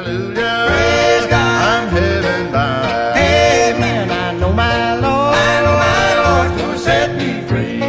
hallelujah. Praise God. I'm heaven bound. Amen. I know my Lord gonna set me free.